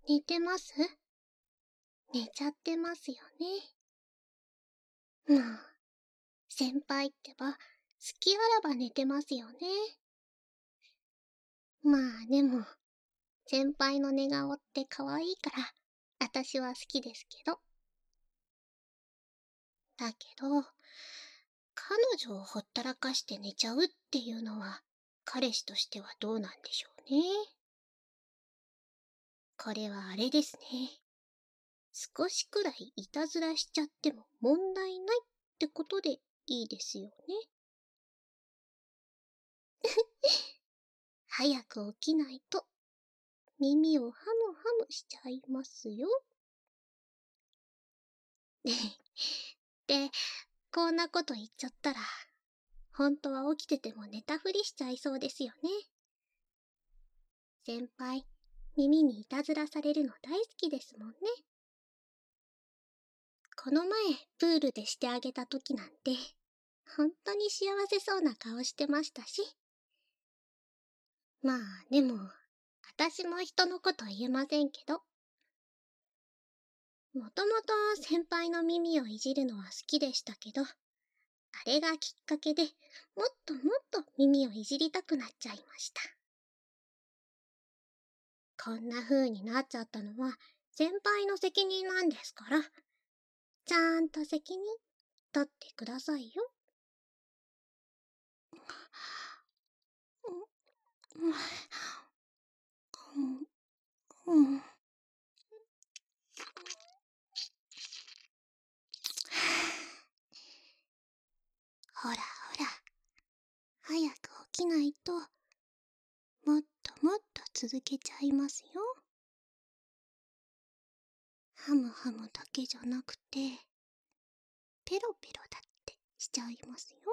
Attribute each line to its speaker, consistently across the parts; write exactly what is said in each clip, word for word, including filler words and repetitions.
Speaker 1: 寝てます？寝ちゃってますよね。まあ、先輩ってば、隙あらば寝てますよね。まあでも、先輩の寝顔って可愛いから、私は好きですけど。だけど、彼女をほったらかして寝ちゃうっていうのは、彼氏としてはどうなんでしょうね。これはあれですね。少しくらいいたずらしちゃっても問題ないってことでいいですよね。早く起きないと耳をハムハムしちゃいますよ。で、こんなこと言っちゃったら、本当は起きてても寝たふりしちゃいそうですよね。先輩、耳にいたずらされるの大好きですもんね。この前、プールでしてあげた時なんて、本当に幸せそうな顔してましたし。まあ、でも、私も人のこと言えませんけど。もともと先輩の耳をいじるのは好きでしたけど、あれがきっかけでもっともっと耳をいじりたくなっちゃいました。こんな風になっちゃったのは先輩の責任なんですから、ちゃんと責任取ってくださいよ。うん、ほらほら、早く起きないと、もっともっと続けちゃいますよ。ハムハムだけじゃなくて、ペロペロだってしちゃいますよ。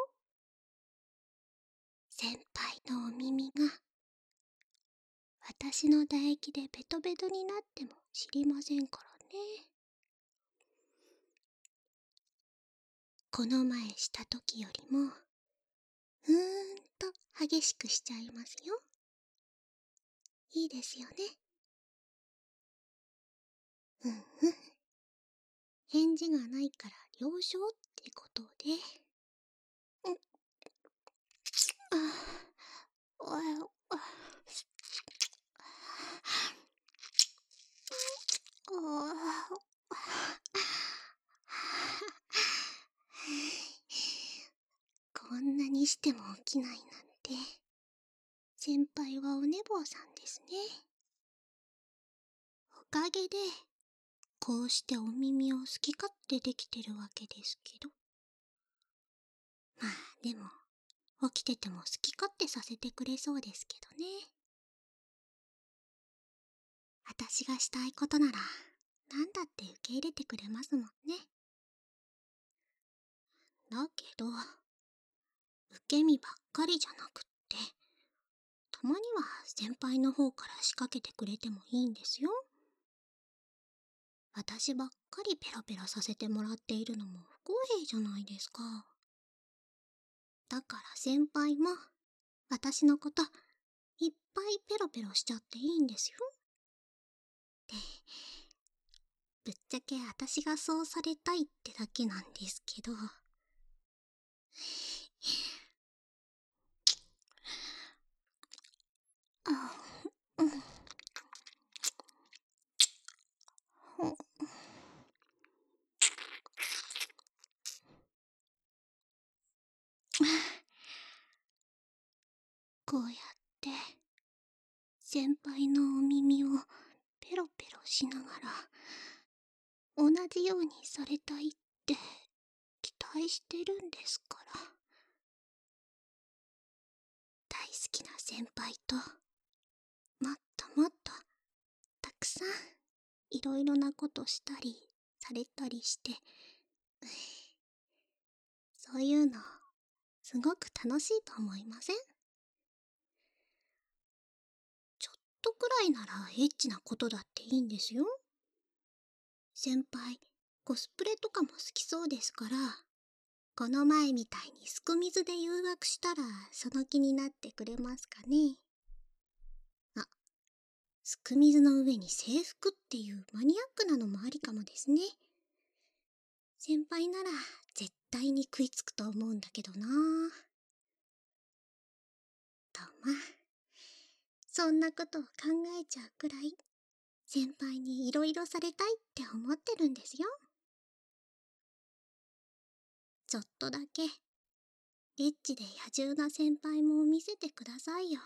Speaker 1: 先輩のお耳が、私の唾液でベトベトになっても知りませんからね。この前した時よりも、うーんと激しくしちゃいますよ。いいですよね。うんうん。返事がないから了承ってことで。うん。ああ、おいおい。こんなにしても起きないなんて、先輩はお寝坊さんですね。おかげで、こうしてお耳を好き勝手できてるわけですけど。まあでも、起きてても好き勝手させてくれそうですけどね。私がしたいことなら、なんだって受け入れてくれますもんね。だけど、受け身ばっかりじゃなくって、たまには先輩の方から仕掛けてくれてもいいんですよ。私ばっかりペラペラさせてもらっているのも不公平じゃないですか。だから先輩も、私のこと、いっぱいペロペロしちゃっていいんですよ。で、ぶっちゃけ私がそうされたいってだけなんですけど。あ、うん。こうやって先輩のお耳をペロペロしながら同じようにされたいって期待してるんですから。大好きな先輩ともっともっとたくさんいろいろなことしたりされたりして、そういうのすごく楽しいと思いません？ちょっとくらいならエッチなことだっていいんですよ。先輩コスプレとかも好きそうですから、この前みたいにすく水で誘惑したらその気になってくれますかね。あ、 すく水の上に制服っていうマニアックなのもありかもですね。先輩なら絶対に食いつくと思うんだけどなぁ。とまあ、そんなことを考えちゃうくらい先輩にいろいろされたいって思ってるんですよ。ちょっとだけエッチで野獣な先輩も見せてくださいよ。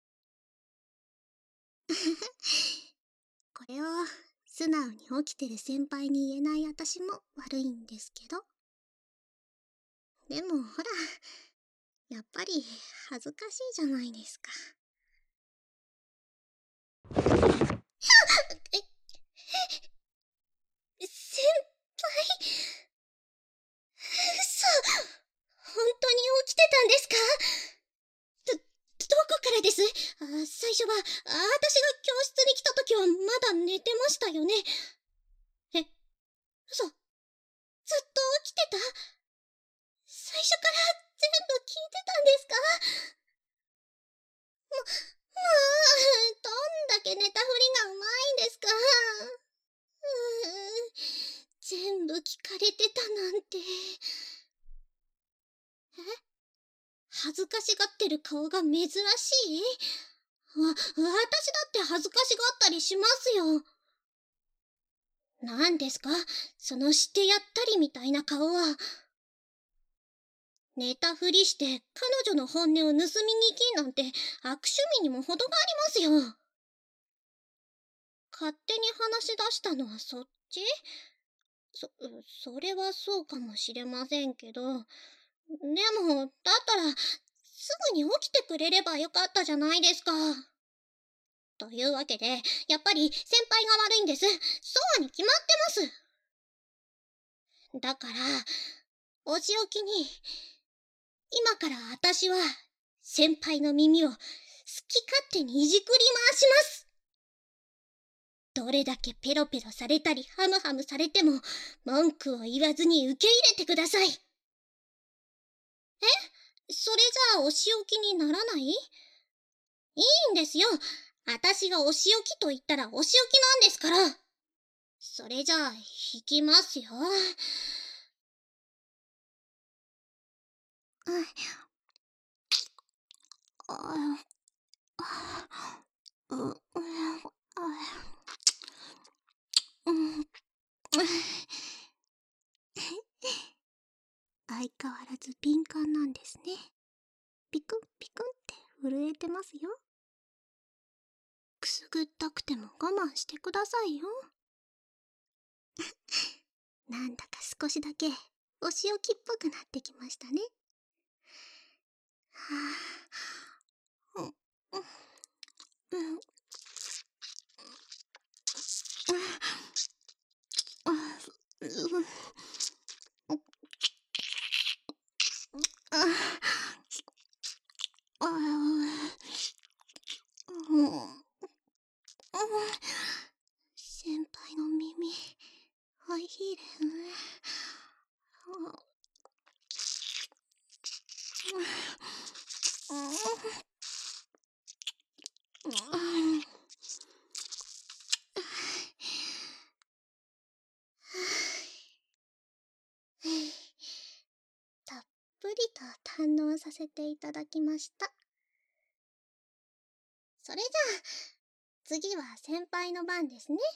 Speaker 1: これを素直に起きてる先輩に言えない私も悪いんですけど。でもほら、やっぱり恥ずかしいじゃないですか。え、先輩、嘘、本当に起きてたんですか？ど、どこからです？あ、最初は、あ、私が教室に来た時はまだ寝てましたよね。え、嘘、ずっと起きてた？最初から全部聞いてたんですか？ま、まあ、どんだけ寝たふりがうまいんですか？うーん、全部聞かれてたなんて。え？恥ずかしがってる顔が珍しい？わ、私だって恥ずかしがったりしますよ。なんですかそのしてやったりみたいな顔は。寝たふりして彼女の本音を盗み聞きなんて悪趣味にも程がありますよ。勝手に話し出したのはそっち？そ、それはそうかもしれませんけど、でも、だったら、すぐに起きてくれればよかったじゃないですか。というわけで、やっぱり先輩が悪いんです。そうに決まってます。だから、お仕置きに、今から私は、先輩の耳を好き勝手にいじくり回します。どれだけペロペロされたりハムハムされても、文句を言わずに受け入れてください。え？それじゃあお仕置きにならない？いいんですよ。私がお仕置きと言ったらお仕置きなんですから。それじゃあ、引きますよ。うん。ああ、う、うん、うん。相変わらず敏感なんですね。ピクンピクンって震えてますよ。くすぐったくても我慢してくださいよ。なんだか少しだけお仕置きっぽくなってきましたね。はあ、うん、うん、うん、あ、うん、あ、あ、うん、先輩の耳、ハイヒール、たっぷりと堪能させていただきました。それじゃあ、次は先輩の番ですね。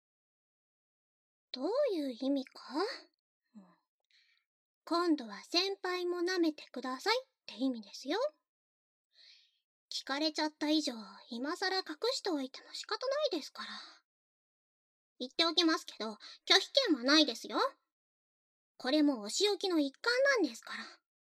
Speaker 1: どういう意味か？うん、今度は先輩も舐めてくださいって意味ですよ。聞かれちゃった以上、今更隠しておいても仕方ないですから。言っておきますけど、拒否権はないですよ。これもお仕置きの一環なんですから。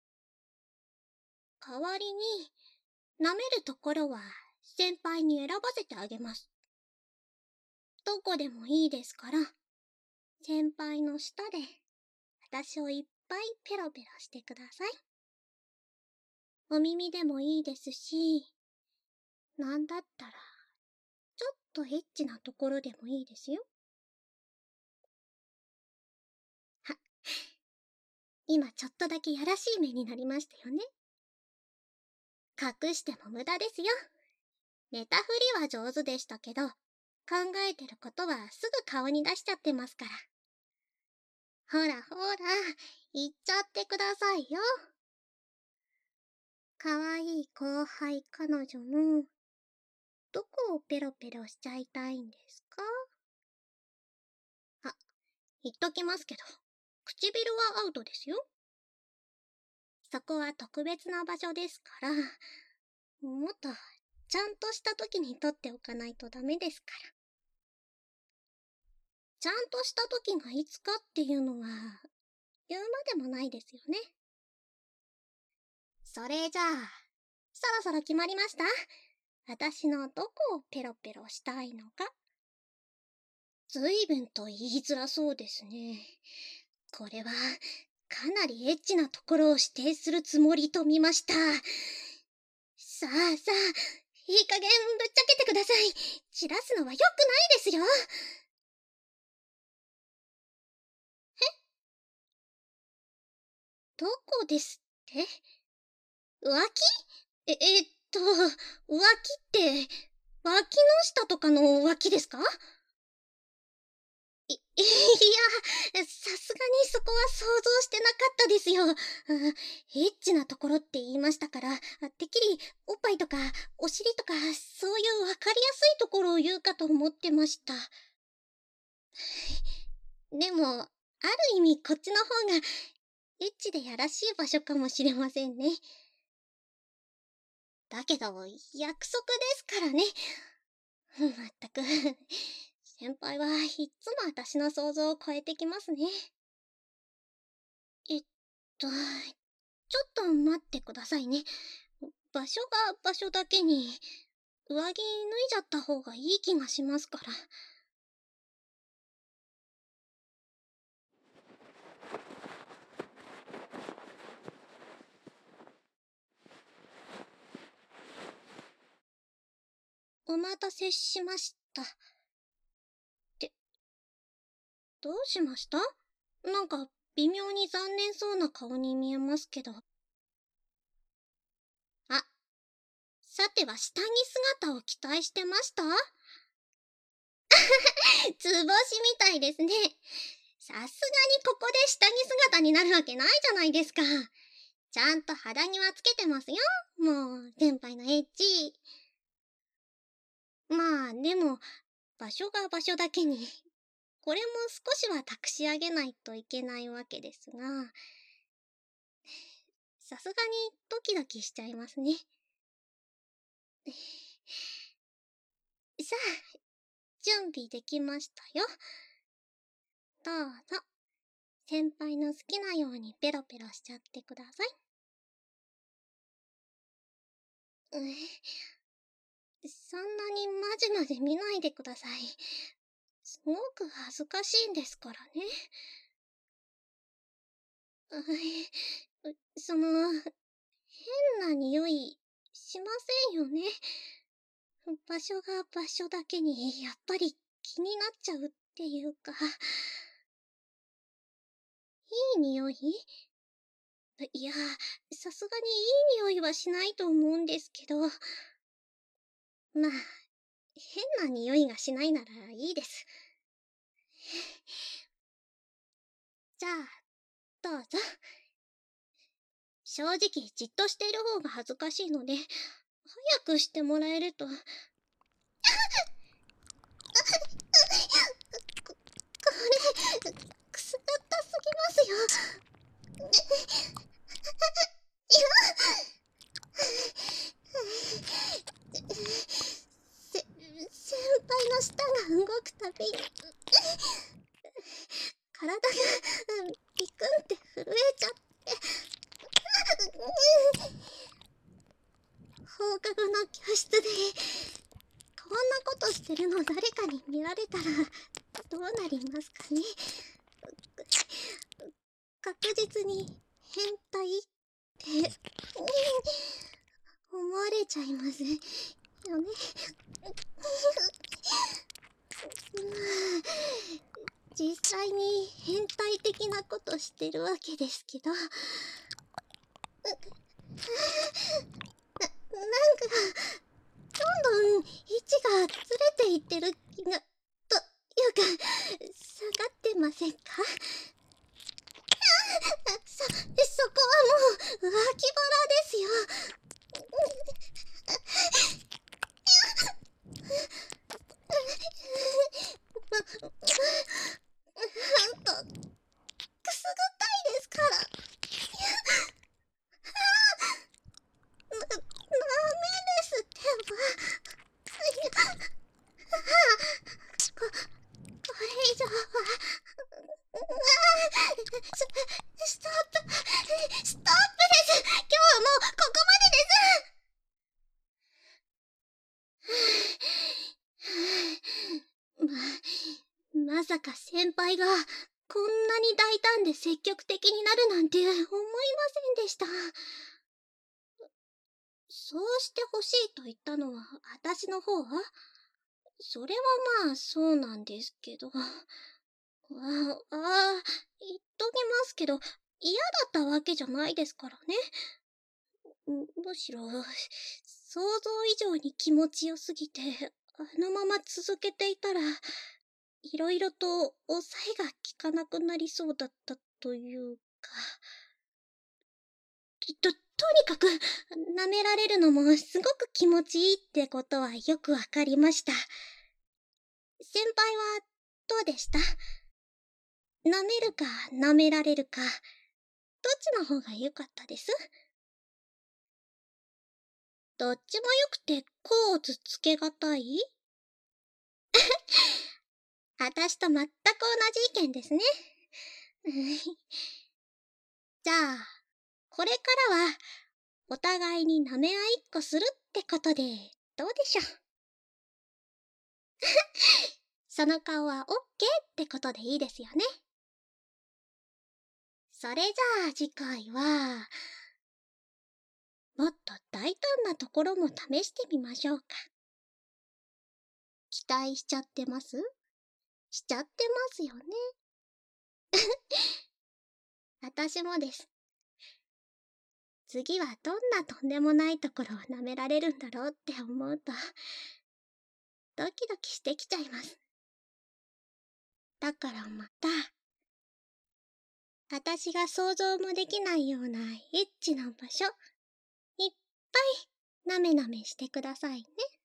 Speaker 1: 代わりに、舐めるところは先輩に選ばせてあげます。どこでもいいですから、先輩の下で私をいっぱいペロペロしてください。お耳でもいいですし、なんだったら、ちょっとエッチなところでもいいですよ。は、今ちょっとだけやらしい目になりましたよね。隠しても無駄ですよ。寝たふりは上手でしたけど、 考えてることはすぐ顔に出しちゃってますから。ほらほら、言っちゃってくださいよ。かわいい後輩彼女の、どこをペロペロしちゃいたいんですか？あ、言っときますけど、唇はアウトですよ。そこは特別な場所ですから、もっとちゃんとした時に取っておかないとダメですから。ちゃんとした時がいつかっていうのは、言うまでもないですよね。それじゃあ、そろそろ決まりました？私のどこをペロペロしたいのか。ずいぶんと言いづらそうですね。これは、かなりエッチなところを指定するつもりと見ました。さあさあ、いい加減ぶっちゃけてください。散らすのは良くないですよ。え？どこですって？浮気？え、えっと、浮気って、脇の下とかの浮気ですか？い、いや、さすがにそこは想像してなかったですよ。あ、エッチなところって言いましたから、てっきりおっぱいとかお尻とかそういうわかりやすいところを言うかと思ってました。でも、ある意味こっちの方がエッチでやらしい場所かもしれませんね。だけど、約束ですからね。まったく、先輩はいっつも私の想像を超えてきますね。えっと、ちょっと待ってくださいね。場所が場所だけに、上着脱いじゃった方がいい気がしますから。お待たせしました。って、どうしました？なんか、微妙に残念そうな顔に見えますけど。あ、さては下着姿を期待してました？図星みたいですね。さすがにここで下着姿になるわけないじゃないですか。ちゃんと肌着はつけてますよ。もう、先輩のエッチ。まあ、でも、場所が場所だけに、これも少しは託し上げないといけないわけですが、さすがにドキドキしちゃいますね。さあ、準備できましたよ。どうぞ、先輩の好きなようにペロペロしちゃってください。うえ、そんなにまじまじ見ないでください。すごく恥ずかしいんですからね。うえ、その、変な匂いしませんよね。場所が場所だけにやっぱり気になっちゃうっていうか。いい匂い？いや、さすがにいい匂いはしないと思うんですけど。まあ、変な匂いがしないならいいです。じゃあ、どうぞ。正直じっとしている方が恥ずかしいので、早くしてもらえると。こ、これ、くすぐったすぎますよ。せ、先輩の舌が動くたびに、体がビクンって震えちゃって。放課後の教室で、こんなことしてるの誰かに見られたら、どうなりますかね。確実に変態って思われちゃいますよね。実際に変態的なことしてるわけですけど、な、なんかどんどん位置がずれていってる気が、というか、下がってませんか？そ、そこはもう、脇腹ですよ。ほんと、くすぐったいですから。ダメですってば。こ、これ以上は。ス、ストップ、ストップです。今日はもうここまでです。ま、まさか先輩がこんなに大胆で積極的になるなんて思いませんでした。そうしてほしいと言ったのは私の方？それはまあそうなんですけど。ああ、ああ、言っときますけど、嫌だったわけじゃないですからね。むむしろ、想像以上に気持ちよすぎて、あのまま続けていたら、いろいろと抑えが効かなくなりそうだったというか。と、とにかく、舐められるのもすごく気持ちいいってことはよくわかりました。先輩はどうでした？舐めるか舐められるか、どっちの方が良かったです？どっちも良くて甲乙つけがたい？あたしと全く同じ意見ですね。じゃあ、これからは、お互いに舐め合いっこするってことで、どうでしょう？その顔はオッケーってことでいいですよね。それじゃあ次回は、もっと大胆なところも試してみましょうか。期待しちゃってます？しちゃってますよね。私もです。次はどんなとんでもないところを舐められるんだろうって思うと、ドキドキしてきちゃいます。だからまた、私が想像もできないようなエッチな場所、いっぱいなめなめしてくださいね。